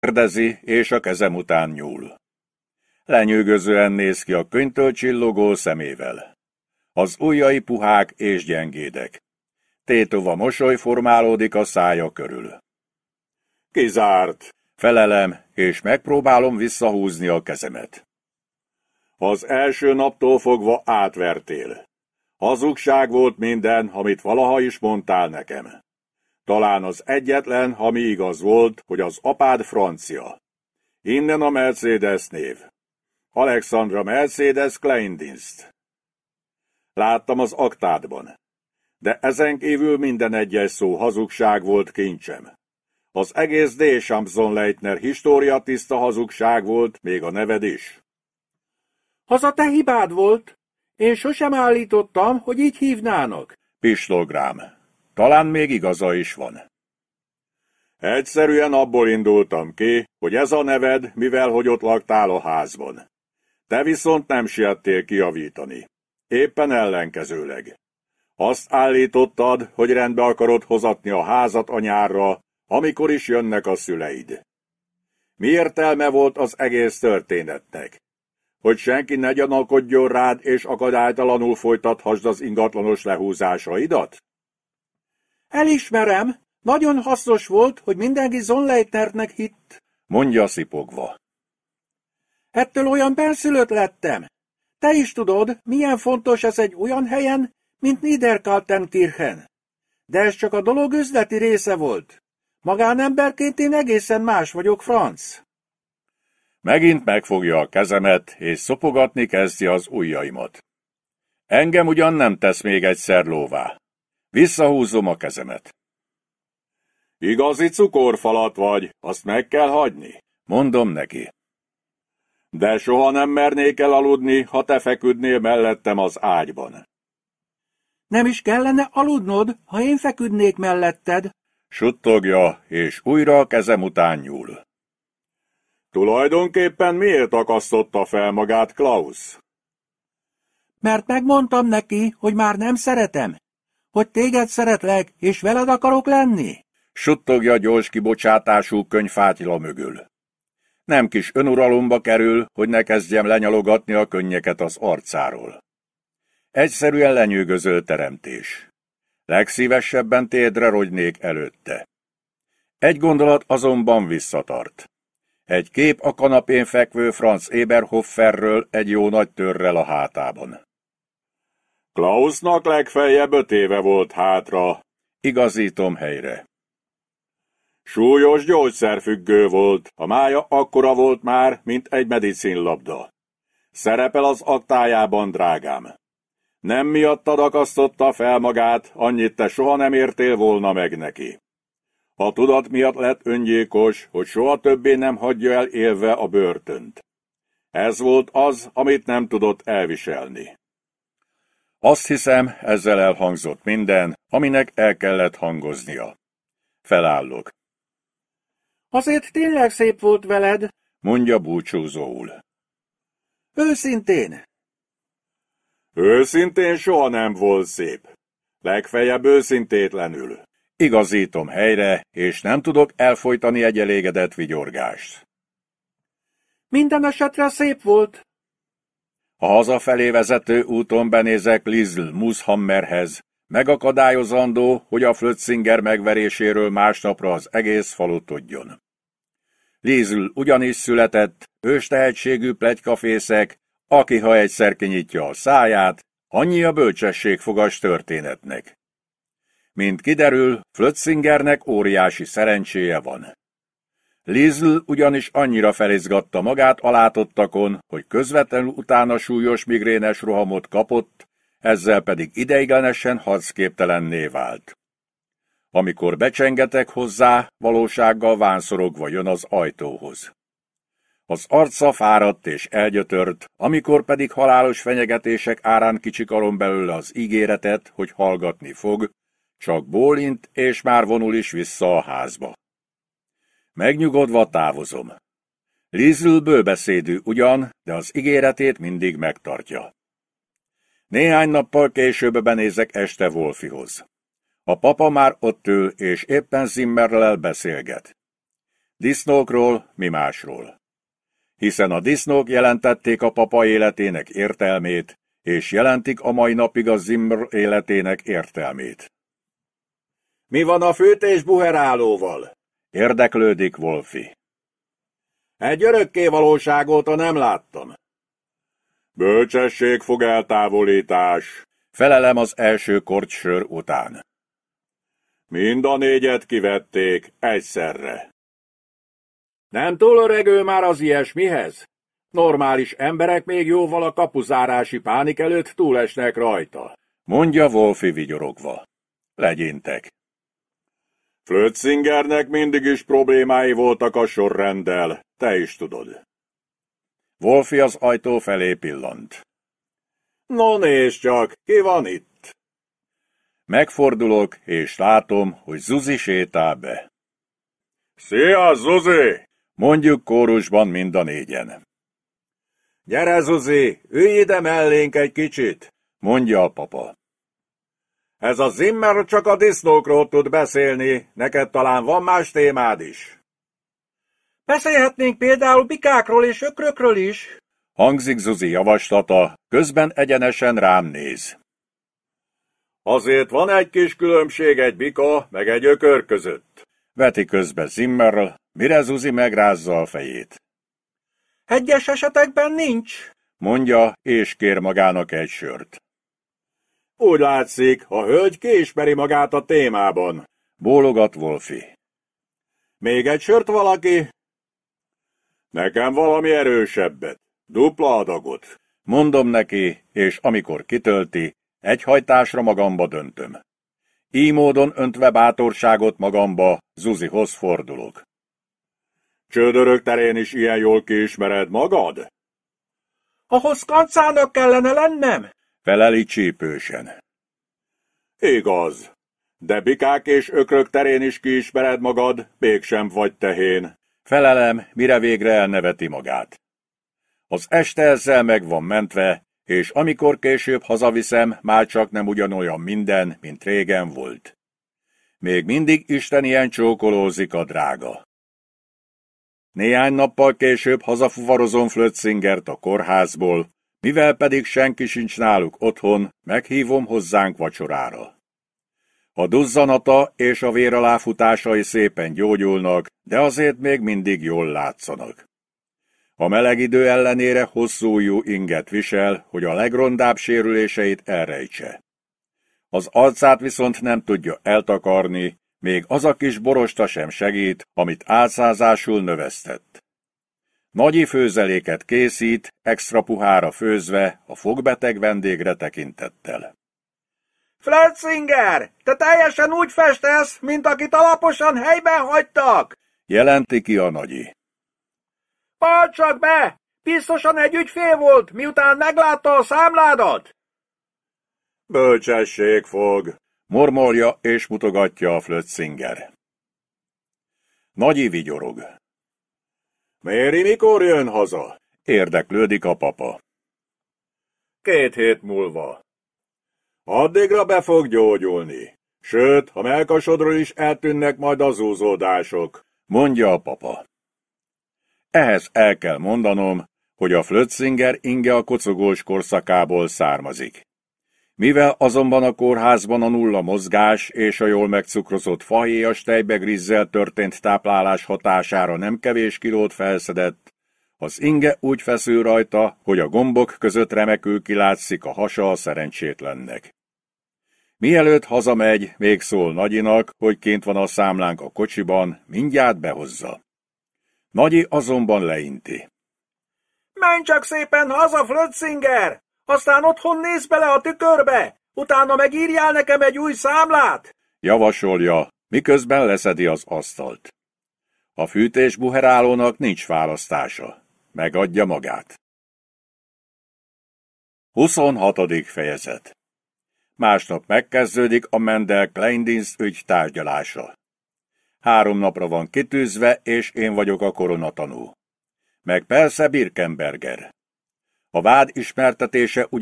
Kérdezi, és a kezem után nyúl. Lenyűgözően néz ki a könyvtől csillogó szemével. Az ujjai puhák és gyengédek. Tétova mosoly formálódik a szája körül. Kizárt, felelem, és megpróbálom visszahúzni a kezemet. Az első naptól fogva átvertél. Hazugság volt minden, amit valaha is mondtál nekem. Talán az egyetlen, ami igaz volt, hogy az apád francia. Innen a Mercedes név. Alexandra Mercedes Kleindienst. Láttam az aktádban. De ezen kívül minden egyes szó hazugság volt, kincsem. Az egész D. Champson-Leitner história tiszta hazugság volt, még a neved is. Az a te hibád volt. Én sosem állítottam, hogy így hívnának. Pislog rám. Talán még igaza is van. Egyszerűen abból indultam ki, hogy ez a neved, mivel hogy ott laktál a házban. Te viszont nem siettél kijavítani. Éppen ellenkezőleg. Azt állítottad, hogy rendbe akarod hozatni a házat a nyárra, amikor is jönnek a szüleid. Mi értelme volt az egész történetnek? Hogy senki ne gyanakodjon rád, és akadálytalanul folytathasd az ingatlanos lehúzásaidat? Elismerem, nagyon hasznos volt, hogy mindenki Zonleitnernek hitt, mondja szipogva. Ettől olyan benszülött lettem. Te is tudod, milyen fontos ez egy olyan helyen, mint Niederkaltenkirchen. De ez csak a dolog üzleti része volt. Magánemberként én egészen más vagyok, Franz. Megint megfogja a kezemet, és szopogatni kezdi az ujjaimat. Engem ugyan nem tesz még egyszer lóvá. Visszahúzom a kezemet. Igazi cukorfalat vagy, azt meg kell hagyni, mondom neki. De soha nem mernék elaludni, ha te feküdnél mellettem az ágyban. Nem is kellene aludnod, ha én feküdnék melletted, suttogja, és újra a kezem után nyúl. Tulajdonképpen miért akasztotta fel magát Klaus? Mert megmondtam neki, hogy már nem szeretem, hogy téged szeretlek, és veled akarok lenni. Suttogja gyors kibocsátású könyvfátyla mögül. Nem kis önuralomba kerül, hogy ne kezdjem lenyalogatni a könnyeket az arcáról. Egyszerűen lenyűgöző teremtés. Legszívesebben térdre rogynék előtte. Egy gondolat azonban visszatart. Egy kép a kanapén fekvő Franz Eberhoferről egy jó nagy törrel a hátában. Klausnak legfeljebb 5 éve volt hátra, igazítom helyre. Súlyos gyógyszerfüggő volt, a mája akkora volt már, mint egy medicinlabda. Szerepel az aktájában, drágám. Nem miattad akasztotta fel magát, annyit te soha nem értél volna meg neki. A tudat miatt lett öngyilkos, hogy soha többé nem hagyja el élve a börtönt. Ez volt az, amit nem tudott elviselni. Azt hiszem, ezzel elhangzott minden, aminek el kellett hangoznia. Felállok. Azért tényleg szép volt veled, mondja búcsúzóul. Őszintén. Őszintén soha nem volt szép. Legfeljebb őszintétlenül. Igazítom helyre, és nem tudok elfojtani egy elégedett vigyorgást. Minden esetre szép volt. A hazafelé vezető úton benézek Liesl Mushammerhez, megakadályozandó, hogy a Flötzinger megveréséről másnapra az egész falu tudjon. Liesl ugyanis született, őstehetségű pletykafészek, aki ha egyszer kinyitja a száját, annyi a bölcsesség fogas történetnek. Mint kiderül, Flötzingernek óriási szerencséje van. Liesl ugyanis annyira felizgatta magát a látottakon, hogy közvetlenül utána súlyos migrénes rohamot kapott, ezzel pedig ideiglenesen harcképtelenné vált. Amikor becsengetek hozzá, valósággal vánszorogva jön az ajtóhoz. Az arca fáradt és elgyötört, amikor pedig halálos fenyegetések árán kicsikarom belőle az ígéretet, hogy hallgatni fog, csak bólint, és már vonul is vissza a házba. Megnyugodva távozom. Liesl bőbeszédű ugyan, de az ígéretét mindig megtartja. Néhány nappal később benézek este Wolfihoz. A papa már ott ül, és éppen Zimmerrel beszélget. Disznókról, mi másról. Hiszen a disznók jelentették a papa életének értelmét, és jelentik a mai napig a Zimmer életének értelmét. Mi van a fűtésbuherálóval? Érdeklődik Wolfi. Egy örökkévalóság óta nem láttam. Bölcsesség eltávolítás, felelem az első kortsör után. Mind a 4 kivették egyszerre. Nem túl öregő már az ilyesmihez? Normális emberek még jóval a kapuzárási pánik előtt túlesnek rajta, mondja Wolfi vigyorogva. Legyintek. Flötzingernek mindig is problémái voltak a sorrenddel, te is tudod. Wolfi az ajtó felé pillant. No nézd csak, ki van itt? Megfordulok, és látom, hogy Zuzi sétál be. Szia, Zuzi! Mondjuk kórusban mind a 4. Gyere, Zuzi, ülj ide mellénk egy kicsit, mondja a papa. Ez a Zimmer csak a disznókról tud beszélni, neked talán van más témád is. Beszélhetnénk például bikákról és ökrökről is, hangzik Zuzi javaslata, közben egyenesen rám néz. Azért van egy kis különbség egy bika meg egy ökör között, veti közbe Zimmerl, mire Zuzi megrázza a fejét. Egyes esetekben nincs, mondja, és kér magának egy sört. Úgy látszik, a hölgy kiismeri magát a témában, bólogat Wolfi. Még egy sört valaki? Nekem valami erősebbet, dupla adagot. Mondom neki, és amikor kitölti, egy hajtásra magamba döntöm. Így módon öntve bátorságot magamba, Zuzihoz fordulok. Csődörök terén is ilyen jól kiismered magad? Ahhoz kancának kellene lennem? Feleli csípősen. Igaz, de bikák és ökrök terén is kiismered magad, mégsem vagy tehén. Felelem, mire végre elneveti magát. Az este ezzel meg van mentve, és amikor később hazaviszem, már csak nem ugyanolyan minden, mint régen volt. Még mindig Isten ilyen csókolózik a drága. Néhány nappal később hazafuvarozom Flötzingert a kórházból, mivel pedig senki sincs náluk otthon, meghívom hozzánk vacsorára. A duzzanata és a véraláfutásai szépen gyógyulnak, de azért még mindig jól látszanak. A meleg idő ellenére hosszú ujjú inget visel, hogy a legrondább sérüléseit elrejtse. Az arcát viszont nem tudja eltakarni, még az a kis borosta sem segít, amit álszázásul növesztett. Nagyi főzeléket készít, extra puhára főzve, a fogbeteg vendégre tekintettel. Flötzinger, te teljesen úgy festesz, mint akit alaposan helyben hagytak, jelenti ki a nagyi. Pald csak be! Biztosan egy ügyfél volt, miután meglátta a számládat! Bölcsesség fog, mormolja és mutogatja a Flötzinger. Nagyi vigyorog. Méri mikor jön haza? Érdeklődik a papa. 2 hét múlva. Addigra be fog gyógyulni. Sőt, a mellkasodról is eltűnnek majd az zúzódások, mondja a papa. Ehhez el kell mondanom, hogy a Flötzinger inge a kocogós korszakából származik. Mivel azonban a kórházban a nulla mozgás és a jól megcukrozott fahéjas tejbegrizzel történt táplálás hatására nem kevés kilót felszedett, az inge úgy feszül rajta, hogy a gombok között remekül kilátszik a hasa a szerencsétlennek. Mielőtt hazamegy, még szól Nagyinak, hogy kint van a számlánk a kocsiban, mindjárt behozza. Nagyi azonban leinti. Menj csak szépen haza, Flötzinger! Aztán otthon nézz bele a tükörbe, utána megírjál nekem egy új számlát! Javasolja, miközben leszedi az asztalt. A fűtésbuherálónak nincs választása. Megadja magát. 26. fejezet. Másnap megkezdődik a Mendel-Kleindienst ügy tárgyalása. 3 napra van kitűzve, és én vagyok a koronatanú. Meg persze Birkenberger. A vád ismertetése